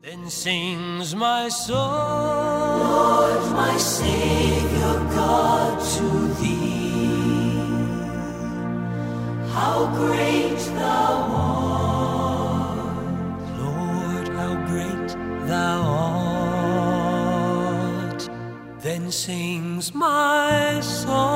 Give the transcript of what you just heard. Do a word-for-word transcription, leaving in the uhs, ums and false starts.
Then sings my soul, Lord, my Savior God, to thee. How great thou art, Lord, how great thou art. Then sings my soul,